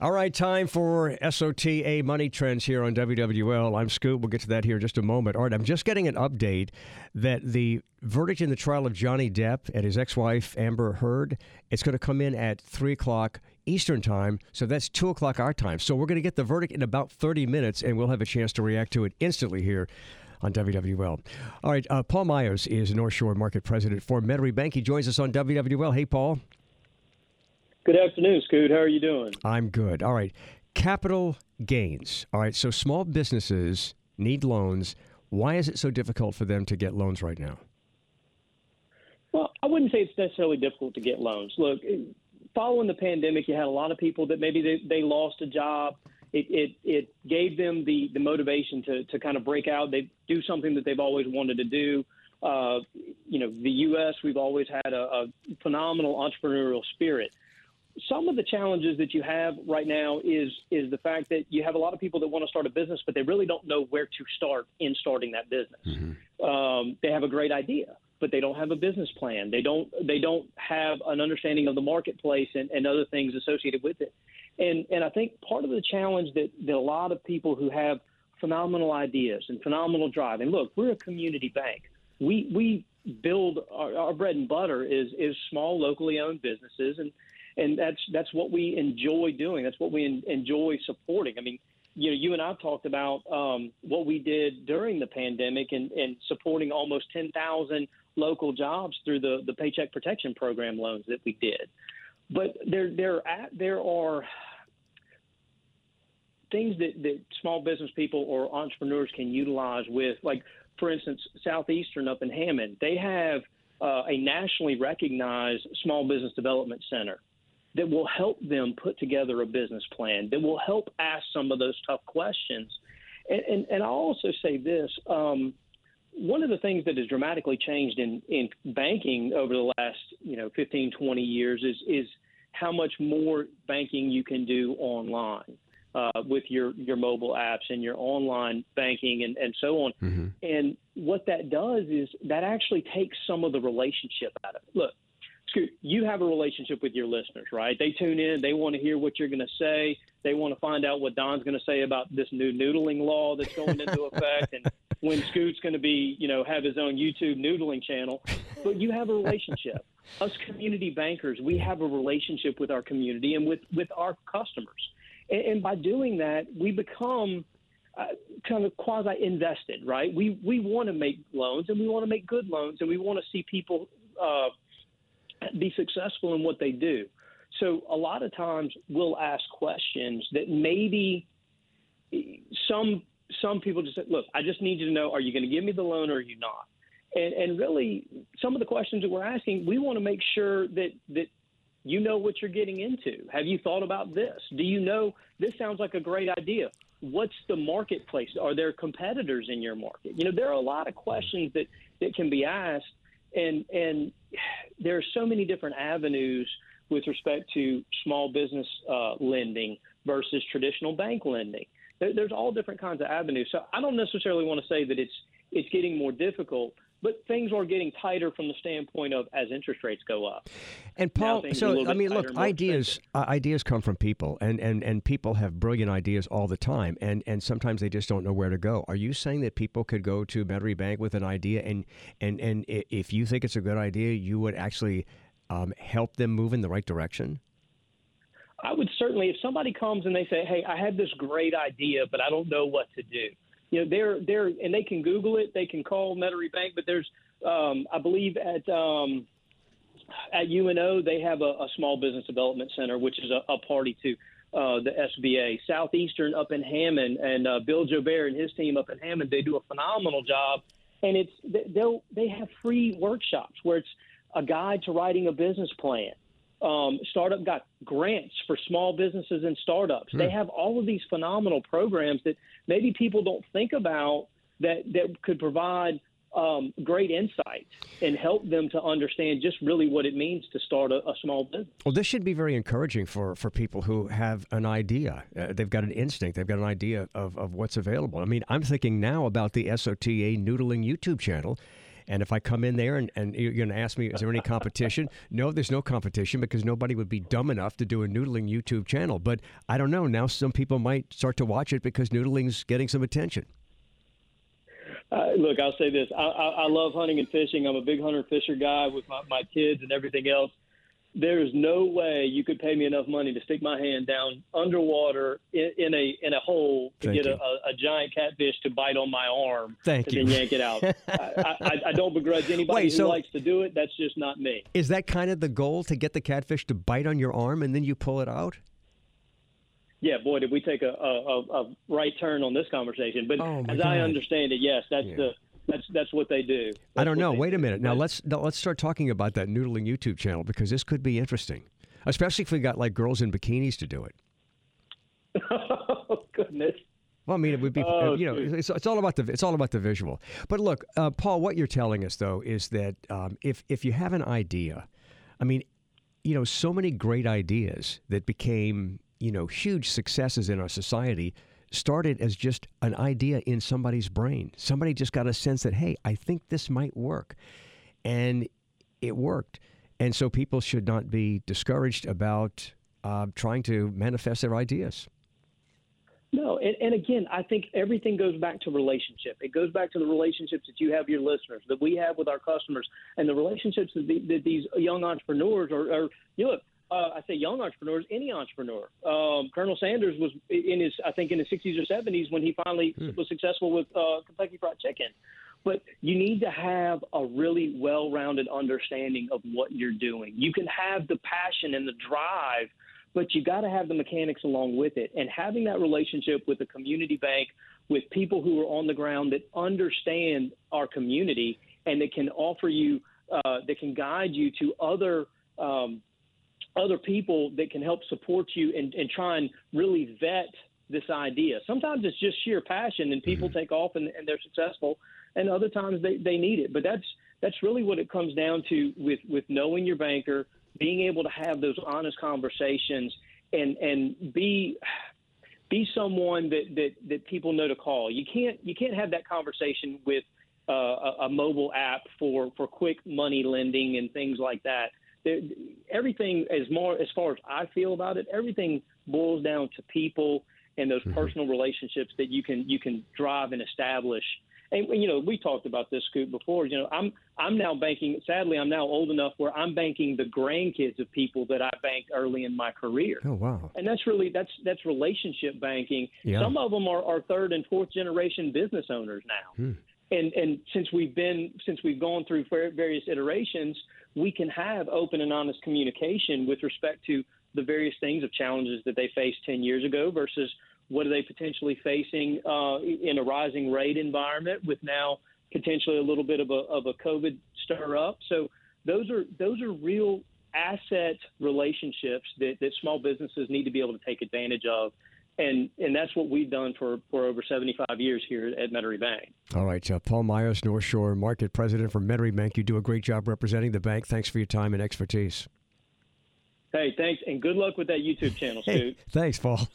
All right, time for SOTA Money Trends here on WWL. I'm Scoop. We'll get to that here in just a moment. All right, I'm just getting an update that the verdict in the trial of Johnny Depp and his ex-wife Amber Heard, it's going to come in at 3 o'clock Eastern time, so that's 2 o'clock our time. So we're going to get the verdict in about 30 minutes, and we'll have a chance to react to it instantly here on WWL. All right, Paul Myers is North Shore Market President for Metairie Bank. He joins us on WWL. Hey, Paul. Good afternoon, Scoot. How are you doing? I'm good. All right. Capital gains. All right. So small businesses need loans. Why is it so difficult for them to get loans right now? Well, I wouldn't say it's necessarily difficult to get loans. Look, following the pandemic, you had a lot of people that maybe they lost a job. It gave them the motivation to kind of break out. They do something that they've always wanted to do. The U.S., we've always had a phenomenal entrepreneurial spirit. Some of the challenges that you have right now is the fact that you have a lot of people that want to start a business, but they really don't know where to start in starting that business. Mm-hmm. They have a great idea, but they don't have a business plan. They don't have an understanding of the marketplace and other things associated with it. And I think part of the challenge that a lot of people who have phenomenal ideas and phenomenal drive, and look, we're a community bank. We build our bread and butter is small, locally owned businesses, and that's what we enjoy doing. That's what we enjoy supporting. I mean, you and I talked about what we did during the pandemic and supporting almost 10,000 local jobs through the Paycheck Protection Program loans that we did. But there are things that small business people or entrepreneurs can utilize with, like, for instance, Southeastern up in Hammond. They have a nationally recognized small business development center that will help them put together a business plan, that will help ask some of those tough questions. And I'll also say this, one of the things that has dramatically changed in banking over the last 15, 20 years is how much more banking you can do online with your mobile apps and your online banking and so on. Mm-hmm. And what that does is that actually takes some of the relationship out of it. Look, you have a relationship with your listeners, right? They tune in. They want to hear what you're going to say. They want to find out what Don's going to say about this new noodling law that's going into effect and when Scoot's going to be, have his own YouTube noodling channel. But you have a relationship. Us community bankers, we have a relationship with our community and with our customers. And by doing that, we become kind of quasi-invested, right? We want to make loans, and we want to make good loans, and we want to see people be successful in what they do. So a lot of times we'll ask questions that maybe some people just say, look, I just need you to know, are you going to give me the loan or are you not? And really, some of the questions that we're asking, we want to make sure that you know what you're getting into. Have you thought about this? Do you know this sounds like a great idea? What's the marketplace? Are there competitors in your market? There are a lot of questions that can be asked. And there are so many different avenues with respect to small business lending versus traditional bank lending. There's all different kinds of avenues. So I don't necessarily want to say that it's getting more difficult, but things are getting tighter from the standpoint of as interest rates go up. And Paul, look, ideas come from people, and people have brilliant ideas all the time, and sometimes they just don't know where to go. Are you saying that people could go to Metairie Bank with an idea, and if you think it's a good idea, you would actually help them move in the right direction? I would certainly, if somebody comes and they say, hey, I have this great idea, but I don't know what to do. They're and they can Google it. They can call Metairie Bank, but there's, I believe at UNO they have a small business development center, which is a party to the SBA. Southeastern up in Hammond and Bill Jobert and his team up in Hammond, they do a phenomenal job, and they have free workshops where it's a guide to writing a business plan. Startup got grants for small businesses and startups. They have all of these phenomenal programs that maybe people don't think about that could provide great insight and help them to understand just really what it means to start a small business. Well, this should be very encouraging for people who have an idea. They've got an instinct. They've got an idea of what's available. I mean, I'm thinking now about the SOTA Noodling YouTube channel. And if I come in there and you're going to ask me, is there any competition? No, there's no competition because nobody would be dumb enough to do a noodling YouTube channel. But I don't know. Now some people might start to watch it because noodling's getting some attention. Look, I'll say this. I love hunting and fishing. I'm a big hunter and fisher guy with my kids and everything else. There is no way you could pay me enough money to stick my hand down underwater in a hole to get a giant catfish to bite on my arm and then yank it out. I don't begrudge anybody who likes to do it. That's just not me. Is that kind of the goal, to get the catfish to bite on your arm and then you pull it out? Yeah, boy, did we take a right turn on this conversation. But as I understand it, yes, that's what they do. I don't know. Wait a minute. Now let's start talking about that noodling YouTube channel, because this could be interesting, especially if we got like girls in bikinis to do it. Oh goodness. Well, I mean, it would be. It's all about the visual. But look, Paul, what you're telling us though is that if you have an idea, I mean, so many great ideas that became huge successes in our society started as just an idea in somebody's brain. Somebody just got a sense that, hey, I think this might work. And it worked. And so people should not be discouraged about trying to manifest their ideas. No, and again, I think everything goes back to relationship. It goes back to the relationships that you have with your listeners, that we have with our customers, and the relationships that these young entrepreneurs are I say young entrepreneurs, any entrepreneur. Colonel Sanders was in his 60s or 70s when he finally was successful with Kentucky Fried Chicken. But you need to have a really well-rounded understanding of what you're doing. You can have the passion and the drive, but you got to have the mechanics along with it. And having that relationship with a community bank, with people who are on the ground that understand our community and that can offer you, that can guide you to other people that can help support you and try and really vet this idea. Sometimes it's just sheer passion and people take off and they're successful, and other times they need it. But that's really what it comes down to with knowing your banker, being able to have those honest conversations and be someone that people know to call. You can't have that conversation with a mobile app for quick money lending and things like that. Everything, as far as I feel about it, everything boils down to people and those personal relationships that you can drive and establish. And we talked about this, Scoop, before. I'm now banking. Sadly, I'm now old enough where I'm banking the grandkids of people that I banked early in my career. Oh wow! And that's relationship banking. Yeah. Some of them are third and fourth generation business owners now. And since we've gone through various iterations, we can have open and honest communication with respect to the various things of challenges that they faced 10 years ago versus what are they potentially facing in a rising rate environment with now potentially a little bit of a COVID stir up. So those are real asset relationships that small businesses need to be able to take advantage of. And that's what we've done for over 75 years here at Metairie Bank. All right. Paul Myers, North Shore Market President for Metairie Bank. You do a great job representing the bank. Thanks for your time and expertise. Hey, thanks. And good luck with that YouTube channel, Stu. Hey, thanks, Paul.